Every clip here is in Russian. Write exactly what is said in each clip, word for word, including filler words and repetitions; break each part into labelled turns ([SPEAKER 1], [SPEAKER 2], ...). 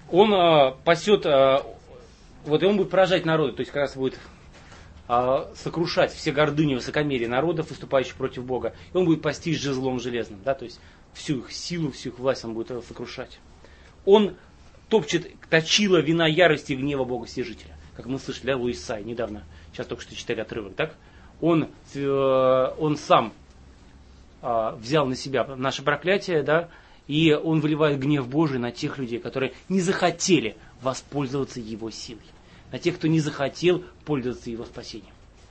[SPEAKER 1] Он э, пасет, э, вот и он будет поражать народы, то есть как раз будет э, сокрушать все гордыни, высокомерие народов, выступающих против Бога. И он будет пасти с жезлом железным, да, то есть всю их силу, всю их власть он будет э, сокрушать. Он топчет точила вина ярости и гнева Бога Всесожителя, как мы слышали, да, у Исаии недавно, сейчас только что читали отрывок, так? Он, э, он сам э, взял на себя наше проклятие, да, и он выливает гнев Божий на тех людей, которые не захотели воспользоваться его силой, на тех, кто не захотел пользоваться его спасением.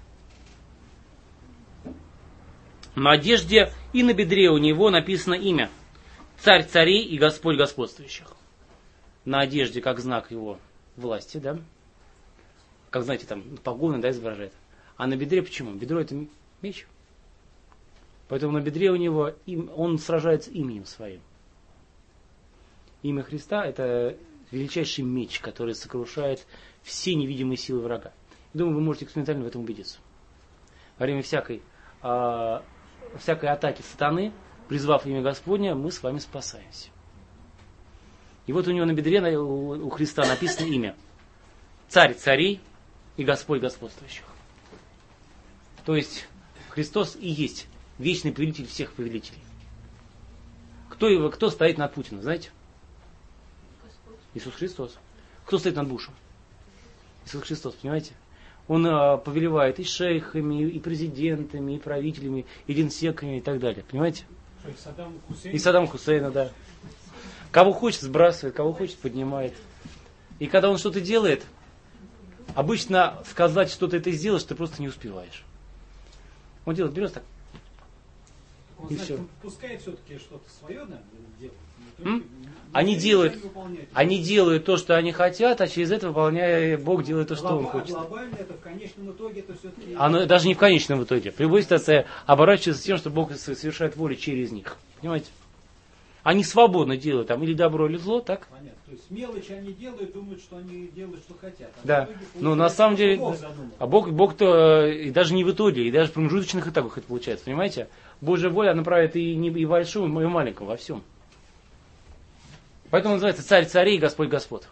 [SPEAKER 1] На одежде и на бедре у него написано имя: Царь царей и Господь господствующих. На одежде как знак его власти, да? Как, знаете, там погоны, да, изображает. А на бедре почему? Бедро это меч. Поэтому на бедре у него им, он сражается именем своим. Имя Христа это величайший меч, который сокрушает все невидимые силы врага. Думаю, вы можете экспериментально в этом убедиться. Во время всякой, э, всякой атаки сатаны, призвав имя Господня, мы с вами спасаемся. И вот у него на бедре, у Христа написано имя: Царь царей и Господь господствующих. То есть Христос и есть вечный повелитель всех повелителей. Кто, его, кто стоит над Путиным, знаете?
[SPEAKER 2] Господь.
[SPEAKER 1] Иисус Христос. Кто стоит над Бушем? Иисус Христос, понимаете? Он а, повелевает и шейхами, и президентами, и правителями, и генсеками и так далее. Понимаете?
[SPEAKER 3] Что, и Саддам Хусейн?
[SPEAKER 1] И Саддам Хусейна, да. Кого хочет, сбрасывает, кого хочет, поднимает. И когда он что-то делает, обычно сказать, что ты это сделаешь, ты просто не успеваешь. Он делает, берет так.
[SPEAKER 3] Он,
[SPEAKER 1] И
[SPEAKER 3] значит,
[SPEAKER 1] все.
[SPEAKER 3] он пускает все-таки что-то свое, наверное, делать.
[SPEAKER 1] М? Они делают, они делают то, что они хотят, а через это выполняя, Бог делает то, что Он хочет.
[SPEAKER 3] Глобально это в конечном итоге это все-таки...
[SPEAKER 1] Оно даже не в конечном итоге. При любой ситуации оборачивается тем, что Бог совершает волю через них. Понимаете? Они свободно делают там или добро, или зло, так?
[SPEAKER 3] Понятно. То есть мелочи они делают, думают, что они делают, что хотят. А
[SPEAKER 1] Да. Но на самом деле,
[SPEAKER 3] Бог задумал.
[SPEAKER 1] а Бог, Бог-то и даже не в итоге, и даже в промежуточных этапах это получается, понимаете? Божья воля, она правит и, не, и в большом, и в маленьком, во всем. Поэтому он называется Царь царей и Господь Господ.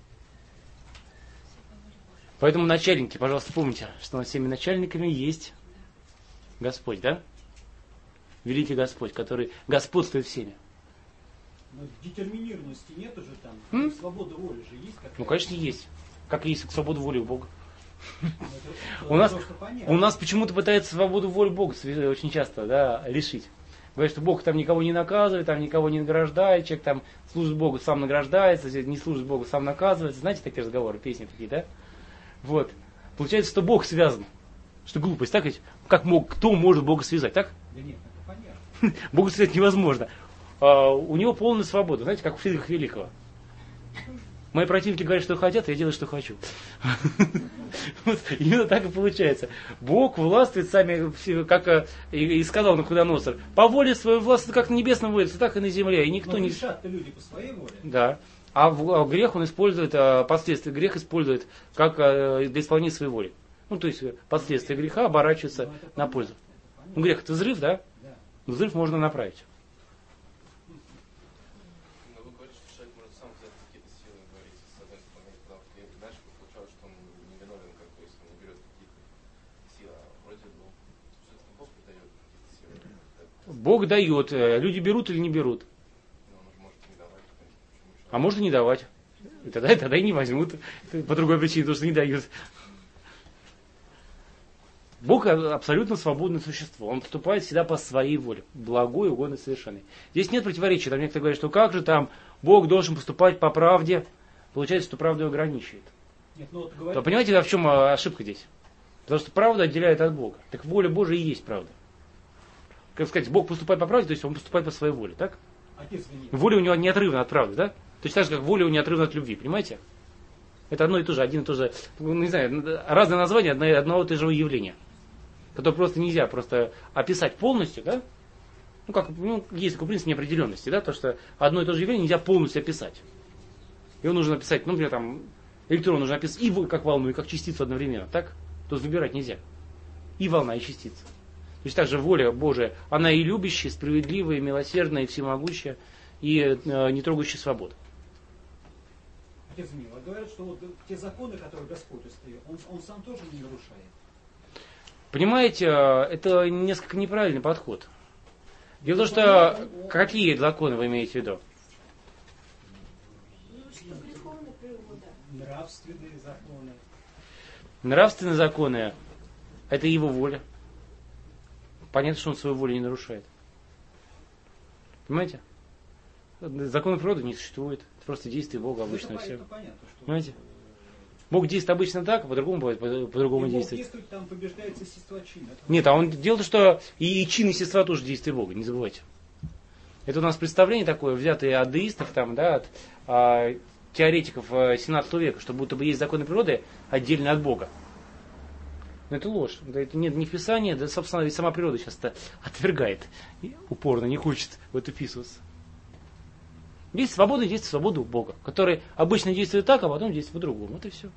[SPEAKER 1] Поэтому начальники, пожалуйста, помните, что над всеми начальниками есть Господь, да? Великий Господь, который господствует всеми.
[SPEAKER 3] Но детерминированности нет уже там.
[SPEAKER 1] М?
[SPEAKER 3] Свобода воли же есть какая-то.
[SPEAKER 1] Ну, конечно, есть. Как и есть свобода воли у Бога.
[SPEAKER 3] Ну, это-
[SPEAKER 1] У нас,
[SPEAKER 3] просто понятно.
[SPEAKER 1] у нас почему-то пытаются свободу воли Бога сви- очень часто, да, решить. Говорят, что Бог там никого не наказывает, там никого не награждает, человек там служит Богу, сам награждается, не служит Богу, сам наказывается. Знаете такие разговоры, песни такие, да? Вот. Получается, что Бог связан. Что глупость, так ведь? Как мог, кто может Бога связать, так?
[SPEAKER 3] Да нет, это понятно.
[SPEAKER 1] Бога связать невозможно. А, у него полная свобода, знаете, как у Фридриха Великого. Мои противники говорят, что хотят, я делаю, что хочу. Вот, именно так и получается. Бог властвует сами, как э, и, и сказал Навуходоносор, по воле своей власти, как на небесном водится, так и на земле. И никто
[SPEAKER 3] Но
[SPEAKER 1] не...
[SPEAKER 3] решат-то люди по своей воле.
[SPEAKER 1] Да. А, в, а грех он использует, а, последствия греха использует как а, для исполнения своей воли. Ну, то есть последствия греха оборачиваются
[SPEAKER 3] Ну, это
[SPEAKER 1] на
[SPEAKER 3] понятно.
[SPEAKER 1] пользу.
[SPEAKER 3] Понятно.
[SPEAKER 1] Ну, грех это взрыв, да?
[SPEAKER 3] Да.
[SPEAKER 1] Взрыв можно направить.
[SPEAKER 4] Но вы говорите, что человек может сам взять какие-то силы, говорите, с одной стороны, потому что иначе получалось, что он не виновен, как бы, если он не берет какие-то силы. А вроде бы все-таки Бог дает какие-то силы.
[SPEAKER 1] Бог дает. э, Люди берут или не берут.
[SPEAKER 4] Но он же может не давать. Почему
[SPEAKER 1] А может и не давать. И тогда, и тогда и не возьмут. По другой причине, потому что не дают. Бог абсолютно свободное существо. Он поступает всегда по своей воле. Благой, угодный, совершенный. Здесь нет противоречия. Там некоторые говорят, что как же там Бог должен поступать по правде. Получается, что правда его ограничивает.
[SPEAKER 3] Нет, ну вот
[SPEAKER 1] То
[SPEAKER 3] говорят,
[SPEAKER 1] понимаете, в чем а, ошибка здесь? Потому что правда отделяет от Бога. Так воля Божия и есть правда. Как сказать, Бог поступает по правде, то есть он поступает по своей воле, так?
[SPEAKER 3] отец Венера.
[SPEAKER 1] Воля у него неотрывна от правды, да? Точно так же, как воля у него неотрывна от любви, понимаете? Это одно и то же, один и то же, ну, не знаю, разные названия одно- одного и того же явления, которое просто нельзя просто описать полностью, да? Ну, как, ну, есть такой принцип неопределенности, да, то, что одно и то же явление нельзя полностью описать. Его нужно описать, ну, например, там, электрон нужно описать и в- как волну, и как частицу одновременно, так? То есть выбирать нельзя. И волна, и частица. То есть также воля Божия, она и любящая, и справедливая, и милосердная, и всемогущая, и э, не трогающая свободу.
[SPEAKER 3] Отец Мила, говорят, что вот те законы, которые Господь установил, он, он сам тоже не нарушает.
[SPEAKER 1] Понимаете, это несколько неправильный подход. Дело в том, что какие законы вы имеете в виду?
[SPEAKER 2] Ну, что греховная природа.
[SPEAKER 3] Нравственные законы.
[SPEAKER 1] Нравственные законы – это его воля. Понятно, что он свою волю не нарушает. Понимаете? Закона природы не существует. Это просто действие Бога обычно.
[SPEAKER 3] Это,
[SPEAKER 1] все.
[SPEAKER 3] это понятно, что...
[SPEAKER 1] Понимаете? Бог действует обычно так, а по-другому бывает, по- по-другому
[SPEAKER 3] И Бог
[SPEAKER 1] действует.
[SPEAKER 3] действует, там побеждается естество чин. Это
[SPEAKER 1] Нет, а он дело в том, что и чин естества тоже действие Бога, не забывайте. Это у нас представление такое, взятое от деистов, там, да, от а, теоретиков а, семнадцатого века, что будто бы есть законы природы отдельно от Бога. Но это ложь. Да, это нет ни в Писании, да, собственно, ведь сама природа сейчас-то отвергает. И упорно не хочет в это вписываться. Есть свобода, есть свобода у Бога, который обычно действует так, а потом действует по-другому. Вот и все.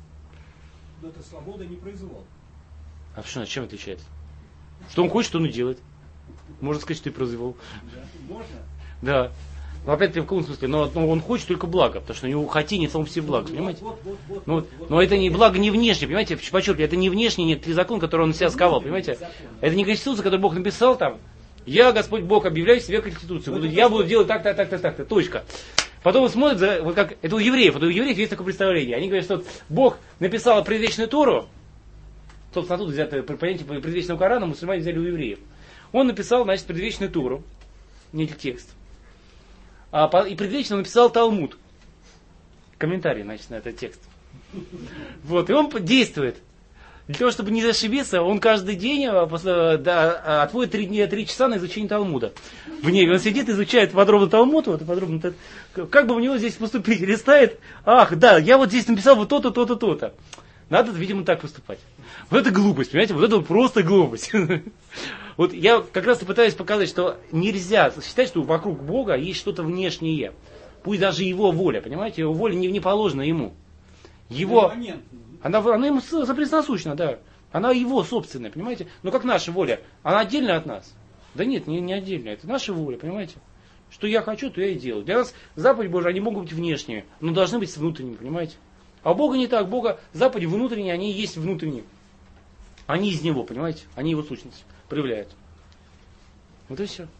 [SPEAKER 3] Но это свобода, не произвол.
[SPEAKER 1] А что, чем отличается? Что он хочет, он и делает. Можно сказать, что и произвел.
[SPEAKER 3] Да? Можно?
[SPEAKER 1] Да. Но опять-таки в каком смысле? Но, но он хочет только блага, потому что у него хотение само по себе благо, понимаете?
[SPEAKER 3] Вот, вот, вот,
[SPEAKER 1] Ну,
[SPEAKER 3] вот, вот,
[SPEAKER 1] но
[SPEAKER 3] вот,
[SPEAKER 1] это не
[SPEAKER 3] вот.
[SPEAKER 1] благо не внешне, понимаете? Подчеркиваю, это не внешний, нет, это закон, который он на себя сковал, понимаете? Это не Конституция, которую Бог написал там. Я, Господь Бог, объявляю себе Конституцию. Буду, я буду делать так, так, так, так, так, точка. Потом он смотрит, за, вот как это у евреев, вот у евреев есть такое представление. Они говорят, что Бог написал предвечную Тору, собственно, оттуда взято понятие предвечного Корана, мусульмане взяли у евреев. Он написал, значит, предвечную Тору, некий текст. А, по, и предвечно он написал Талмуд. Комментарий, значит, на этот текст. Вот, и он действует. Для того, чтобы не зашибиться, он каждый день после, да, отводит три, дня, три часа на изучение Талмуда. В ней он сидит, изучает подробно Талмуд, вот, подробно, как бы у него здесь поступить, листает, ах, да, я вот здесь написал вот то-то, то-то, то-то. Надо, видимо, так поступать. Вот это глупость, понимаете, вот это просто глупость. Вот я как раз и пытаюсь показать, что нельзя считать, что вокруг Бога есть что-то внешнее. Пусть даже его воля, понимаете, его воля не, не положена ему. Его... Она, она ему соприсосущна, да. Она его собственная, понимаете? Но как наша воля, она отдельно от нас. Да нет, не, не отдельно, это наша воля, понимаете? Что я хочу, то я и делаю. Для нас заповеди Божьи, они могут быть внешними, но должны быть внутренними, понимаете? А у Бога не так, Бога заповеди внутренние, они и есть внутренние. Они из Него, понимаете? Они его сущность проявляют. Вот и все.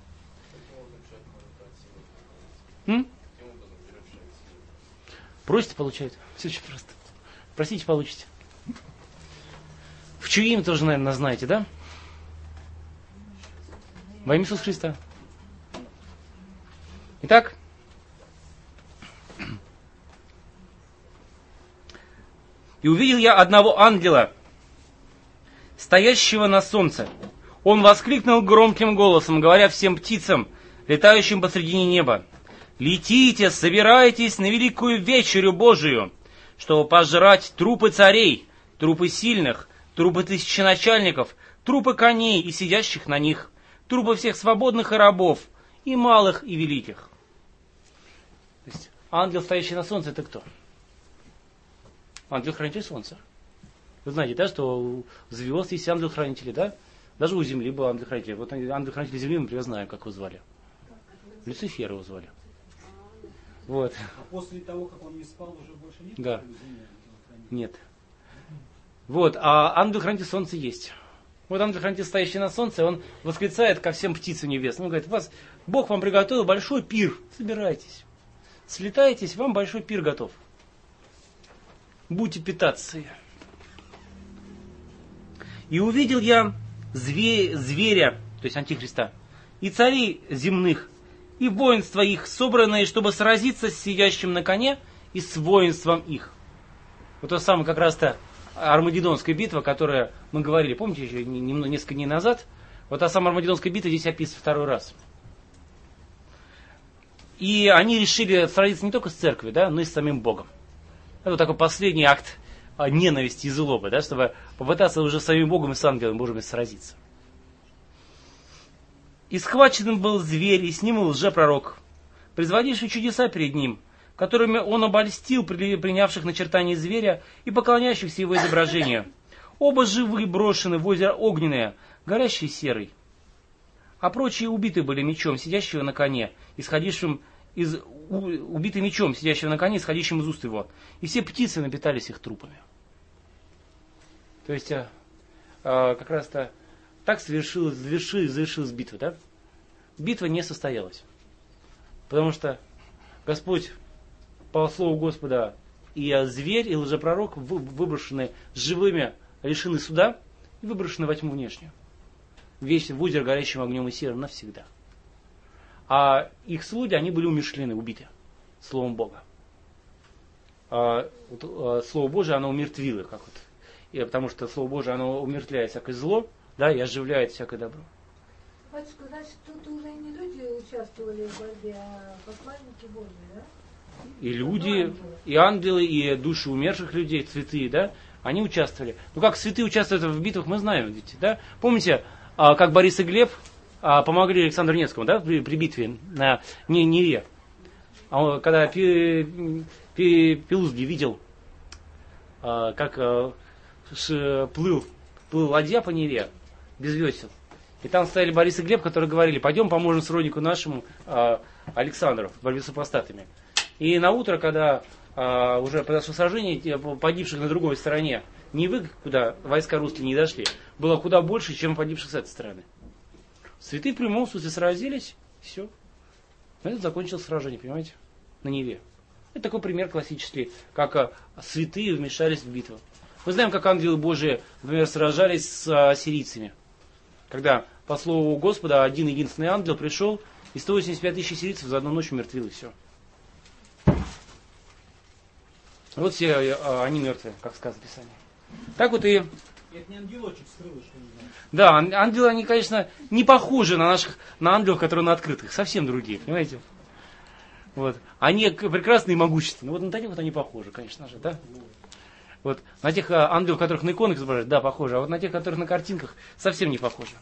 [SPEAKER 1] М? Просите, получает. Все очень просто. Просите, получите. В чье имя тоже, наверное, знаете, да? Во имя Иисуса Христа. Итак, и увидел я одного ангела, стоящего на солнце. Он воскликнул громким голосом, говоря всем птицам, летающим посредине неба: «Летите, собирайтесь на великую вечерю Божию, чтобы пожрать трупы царей, трупы сильных, трупы тысяченачальников, трупы коней и сидящих на них, трупы всех свободных и рабов, и малых, и великих». То есть ангел, стоящий на солнце, это кто? Ангел-хранитель солнца. Вы знаете, да, что у звезд есть ангел-хранители, да? Даже у земли был ангел-хранитель. Вот ангел-хранитель земли, мы например, знаем, как его звали. Люцифер его звали. Вот.
[SPEAKER 3] А после того, как он не спал, уже больше нет?
[SPEAKER 1] Да. Нет. Вот, а ангел-хранитель солнца есть. Вот ангел-хранитель, стоящий на солнце, он восклицает ко всем птицам небесным. Он говорит: вас, Бог вам приготовил большой пир. Собирайтесь. Слетайтесь, вам большой пир готов. Будьте питаться. И увидел я зве- зверя, то есть антихриста, и царей земных, и воинства их, собранные, чтобы сразиться с сидящим на коне и с воинством их. Вот то самое как раз-то Армагеддонская битва, которая мы говорили, помните, еще немного, несколько дней назад? Вот та самая Армагеддонская битва здесь описана второй раз. И они решили сразиться не только с церковью, да, но и с самим Богом. Это вот такой последний акт ненависти и злобы, да, чтобы попытаться уже с самим Богом и с ангелом Божьим сразиться. И схваченным был зверь, и с ним лжепророк, производивший чудеса перед ним, которыми он обольстил принявших начертание зверя и поклоняющихся его изображению. Оба живые брошены в озеро огненное, горящий серый. А прочие убиты были мечом, сидящего на коне, исходившим из убитый мечом, сидящего на коне, исходящим из уст его. И все птицы напитались их трупами. То есть, а, а, как раз-то так совершилась, завершилась, завершилась битва, да? Битва не состоялась. Потому что Господь, по слову Господа, и зверь, и лжепророк выброшены живыми, лишены суда и выброшены во тьму внешнюю. Весь в озеро горящим огнем и серым навсегда. А их слуги, они были умершлены, убиты Словом Бога. А, вот, а, Слово Божие, оно умертвило, как вот. И, потому что Слово Божие, оно умертвляет всякое зло, да, и оживляет всякое добро.
[SPEAKER 2] Батюшка, значит, тут уже не люди участвовали в борьбе, а посланники Божьи, да?
[SPEAKER 1] И люди, и ангелы, и души умерших людей, святые, да, они участвовали. Ну как святые участвуют в битвах, мы знаем, видите, да? Помните, а, как Борис и Глеб а, помогли Александру Невскому, да, при, при битве на Неве? А, когда Пи, Пи, Пилузги видел, а, как а, ш, плыл, плыл ладья по Неве без весел. И там стояли Борис и Глеб, которые говорили: пойдем поможем сроднику нашему а, Александру в борьбе с супостатами. И на утро, когда а, уже произошло сражение, погибших на другой стороне Невы, куда войска русские не дошли, было куда больше, чем погибших с этой стороны. Святые в прямом смысле сразились, все. На этом закончилось сражение, понимаете, на Неве. Это такой пример классический, как а, святые вмешались в битву. Мы знаем, как ангелы Божии, например, сражались с а, сирийцами. Когда, по слову Господа, один единственный ангел пришел, и сто восемьдесят пять тысяч сирийцев за одну ночь умертвил, и все. Вот все а, они мертвые, как сказано в Писании. Так вот и...
[SPEAKER 3] Это не ангелочек с крылышками.
[SPEAKER 1] Да, ангелы, они, конечно, не похожи на наших, на ангелов, которые на открытых. Совсем другие, понимаете? Вот. Они прекрасные и могущественные. Вот на таких вот они похожи, конечно же, да? Вот. На тех а, ангелов, которых на иконах изображают, да, похожи. А вот на тех, которых на картинках, совсем не похожи.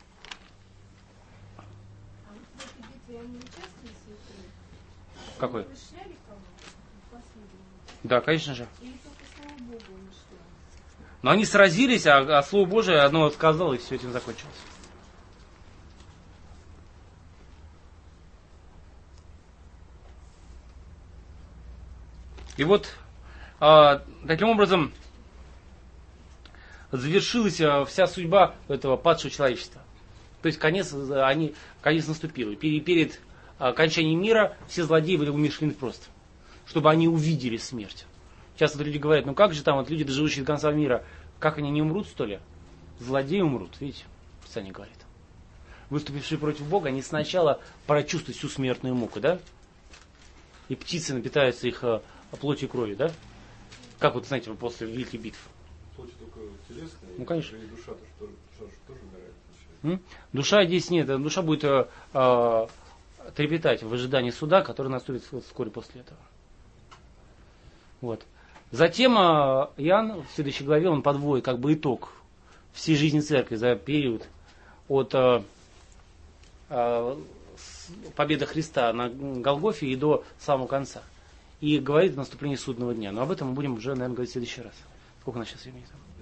[SPEAKER 2] А вот в этой битве они участвовали, святые?
[SPEAKER 1] Какой?
[SPEAKER 2] Они вышляли кого-то? Последнего?
[SPEAKER 1] Да, конечно же.
[SPEAKER 2] Или только слава Богу умершли?
[SPEAKER 1] Но они сразились, а, а Слово Божие одно сказало, и все этим закончилось. И вот а, таким образом завершилась а, вся судьба этого падшего человечества. То есть конец, они, конец наступил. И перед, перед а, окончанием мира все злодеи были умершлены просто. Чтобы они увидели смерть. Часто люди говорят: ну как же там вот люди, доживущие до конца мира, как они не умрут, что ли? Злодеи умрут, видите, Писание говорит. Выступившие против Бога, они сначала прочувствуют всю смертную муку, да? И птицы напитаются их а, плотью и кровью, да? Как вот, знаете, после великих битв.
[SPEAKER 5] Плоть только телесная,
[SPEAKER 1] Ну, конечно.
[SPEAKER 5] и душа тоже, душа тоже умирает.
[SPEAKER 1] М? Душа здесь нет, душа будет э, э, трепетать в ожидании суда, который наступит вскоре после этого. Вот. Затем э, Иоанн в следующей главе он подводит как бы итог всей жизни церкви за период от э, э, победы Христа на Голгофе и до самого конца. И говорит о наступлении судного дня. Но об этом мы будем уже, наверное, говорить в следующий раз. Сколько у нас сейчас времени там?